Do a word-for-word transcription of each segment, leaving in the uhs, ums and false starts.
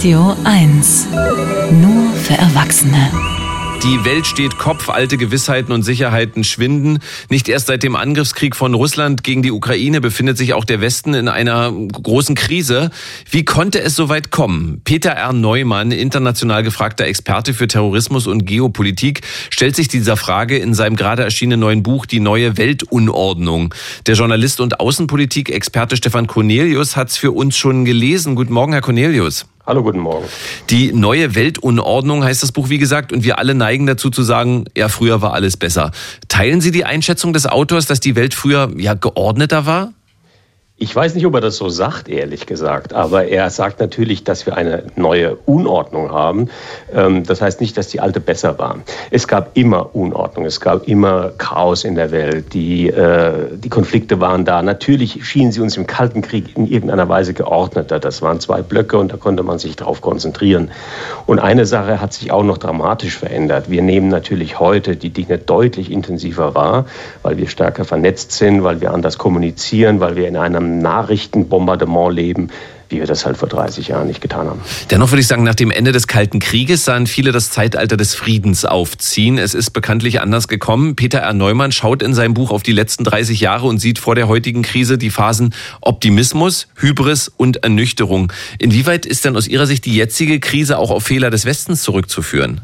Radio eins. Nur für Erwachsene. Die Welt steht Kopf, alte Gewissheiten und Sicherheiten schwinden. Nicht erst seit dem Angriffskrieg von Russland gegen die Ukraine befindet sich auch der Westen in einer großen Krise. Wie konnte es so weit kommen? Peter R. Neumann, international gefragter Experte für Terrorismus und Geopolitik, stellt sich dieser Frage in seinem gerade erschienenen neuen Buch Die neue Weltunordnung. Der Journalist und Außenpolitik-Experte Stefan Cornelius hat es für uns schon gelesen. Guten Morgen, Herr Cornelius. Hallo, guten Morgen. Die neue Weltunordnung heißt das Buch, wie gesagt, und wir alle neigen dazu zu sagen, ja, früher war alles besser. Teilen Sie die Einschätzung des Autors, dass die Welt früher ja geordneter war? Ich weiß nicht, ob er das so sagt, ehrlich gesagt, aber er sagt natürlich, dass wir eine neue Unordnung haben. Das heißt nicht, dass die alte besser war. Es gab immer Unordnung, es gab immer Chaos in der Welt, die, die Konflikte waren da. Natürlich schienen sie uns im Kalten Krieg in irgendeiner Weise geordneter. Das waren zwei Blöcke und da konnte man sich darauf konzentrieren. Und eine Sache hat sich auch noch dramatisch verändert. Wir nehmen natürlich heute die Dinge deutlich intensiver wahr, weil wir stärker vernetzt sind, weil wir anders kommunizieren, weil wir in einem Nachrichtenbombardement leben, wie wir das halt vor dreißig Jahren nicht getan haben. Dennoch würde ich sagen, nach dem Ende des Kalten Krieges sahen viele das Zeitalter des Friedens aufziehen. Es ist bekanntlich anders gekommen. Peter R. Neumann schaut in seinem Buch auf die letzten dreißig Jahre und sieht vor der heutigen Krise die Phasen Optimismus, Hybris und Ernüchterung. Inwieweit ist denn aus Ihrer Sicht die jetzige Krise auch auf Fehler des Westens zurückzuführen?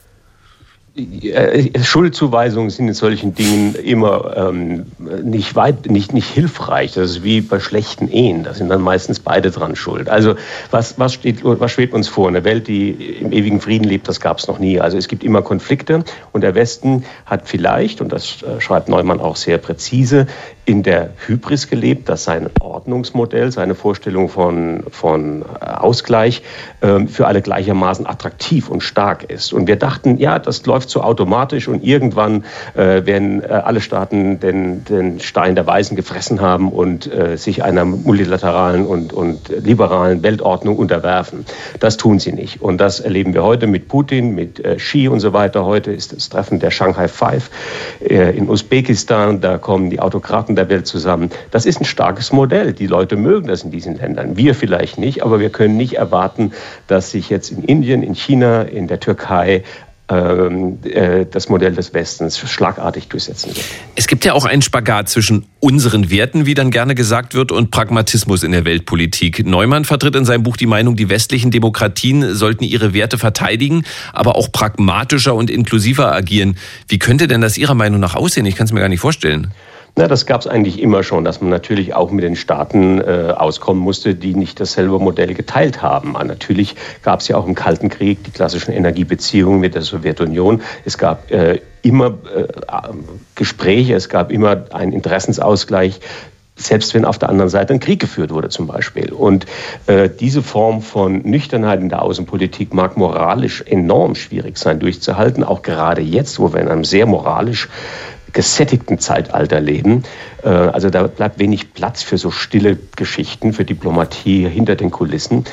Schuldzuweisungen sind in solchen Dingen immer ähm, nicht weit, nicht, nicht hilfreich. Das ist wie bei schlechten Ehen. Da sind dann meistens beide dran schuld. Also was, was, steht, was schwebt uns vor? Eine Welt, die im ewigen Frieden lebt, das gab es noch nie. Also es gibt immer Konflikte und der Westen hat vielleicht, und das schreibt Neumann auch sehr präzise, in der Hybris gelebt, dass sein Ordnungsmodell, seine Vorstellung von, von Ausgleich äh, für alle gleichermaßen attraktiv und stark ist. Und wir dachten, ja, das läuft so automatisch und irgendwann äh, werden äh, alle Staaten den, den Stein der Weisen gefressen haben und äh, sich einer multilateralen und, und liberalen Weltordnung unterwerfen. Das tun sie nicht. Und das erleben wir heute mit Putin, mit äh, Xi und so weiter. Heute ist das Treffen der Shanghai Five äh, in Usbekistan. Da kommen die Autokraten der Welt zusammen. Das ist ein starkes Modell. Die Leute mögen das in diesen Ländern. Wir vielleicht nicht, aber wir können nicht erwarten, dass sich jetzt in Indien, in China, in der Türkei das Modell des Westens schlagartig durchsetzen wird. Es gibt ja auch einen Spagat zwischen unseren Werten, wie dann gerne gesagt wird, und Pragmatismus in der Weltpolitik. Neumann vertritt in seinem Buch die Meinung, die westlichen Demokratien sollten ihre Werte verteidigen, aber auch pragmatischer und inklusiver agieren. Wie könnte denn das Ihrer Meinung nach aussehen? Ich kann es mir gar nicht vorstellen. Na, das gab es eigentlich immer schon, dass man natürlich auch mit den Staaten äh, auskommen musste, die nicht dasselbe Modell geteilt haben. Aber natürlich gab es ja auch im Kalten Krieg die klassischen Energiebeziehungen mit der Sowjetunion. Es gab äh, immer äh, Gespräche, es gab immer einen Interessensausgleich, selbst wenn auf der anderen Seite ein Krieg geführt wurde zum Beispiel. Und äh, diese Form von Nüchternheit in der Außenpolitik mag moralisch enorm schwierig sein durchzuhalten, auch gerade jetzt, wo wir in einem sehr moralisch gesättigten Zeitalter leben. Also da bleibt wenig Platz für so stille Geschichten, für Diplomatie hinter den Kulissen.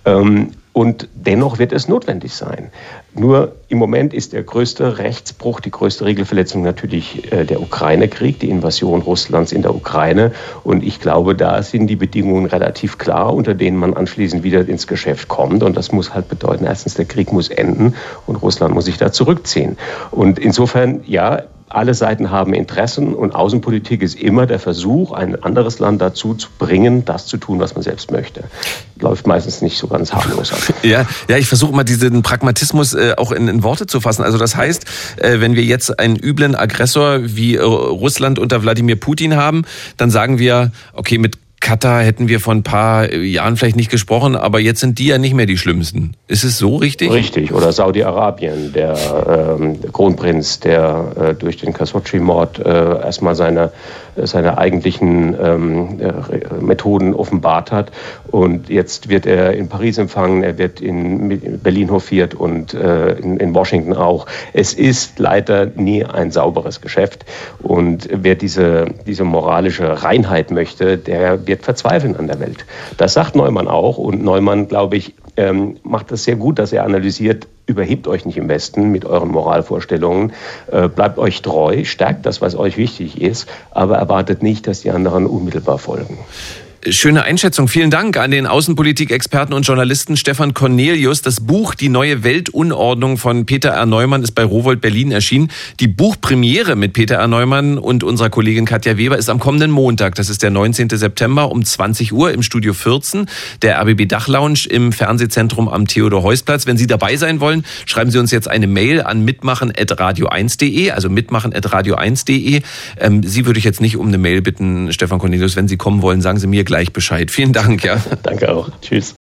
Und dennoch wird es notwendig sein. Nur im Moment ist der größte Rechtsbruch, die größte Regelverletzung natürlich der Ukraine-Krieg, die Invasion Russlands in der Ukraine. Und ich glaube, da sind die Bedingungen relativ klar, unter denen man anschließend wieder ins Geschäft kommt. Und das muss halt bedeuten, erstens, der Krieg muss enden und Russland muss sich da zurückziehen. Und insofern, ja, alle Seiten haben Interessen und Außenpolitik ist immer der Versuch, ein anderes Land dazu zu bringen, das zu tun, was man selbst möchte. Läuft meistens nicht so ganz harmlos ab. Ja, ja, ich versuche mal diesen Pragmatismus äh, auch in, in Worte zu fassen. Also das heißt, äh, wenn wir jetzt einen üblen Aggressor wie äh, Russland unter Wladimir Putin haben, dann sagen wir, okay, mit Katar hätten wir vor ein paar Jahren vielleicht nicht gesprochen, aber jetzt sind die ja nicht mehr die Schlimmsten. Ist es so richtig? Richtig. Oder Saudi-Arabien, der ähm, Kronprinz, der äh, durch den Khashoggi-Mord äh, erstmal seine, seine eigentlichen ähm, äh, Methoden offenbart hat. Und jetzt wird er in Paris empfangen, er wird in Berlin hofiert und äh, in, in Washington auch. Es ist leider nie ein sauberes Geschäft. Und wer diese, diese moralische Reinheit möchte, der wird verzweifeln an der Welt. Das sagt Neumann auch. Und Neumann, glaube ich, ähm, macht das sehr gut, dass er analysiert, überhebt euch nicht im Westen mit euren Moralvorstellungen, äh, bleibt euch treu, stärkt das, was euch wichtig ist, aber erwartet nicht, dass die anderen unmittelbar folgen. Schöne Einschätzung. Vielen Dank an den Außenpolitik-Experten und Journalisten Stefan Cornelius. Das Buch Die neue Weltunordnung von Peter R. Neumann ist bei Rowohlt Berlin erschienen. Die Buchpremiere mit Peter R. Neumann und unserer Kollegin Katja Weber ist am kommenden Montag. Das ist der neunzehnten September um zwanzig Uhr im Studio vierzehn, der R B B Dachlounge im Fernsehzentrum am Theodor-Heuss-Platz. Wenn Sie dabei sein wollen, schreiben Sie uns jetzt eine Mail an mitmachen at radio eins punkt de, also mitmachen at radio eins punkt de. Ähm, Sie würde ich jetzt nicht um eine Mail bitten, Stefan Cornelius. Wenn Sie kommen wollen, sagen Sie mir gleich Bescheid. Vielen Dank, ja. Danke auch. Tschüss.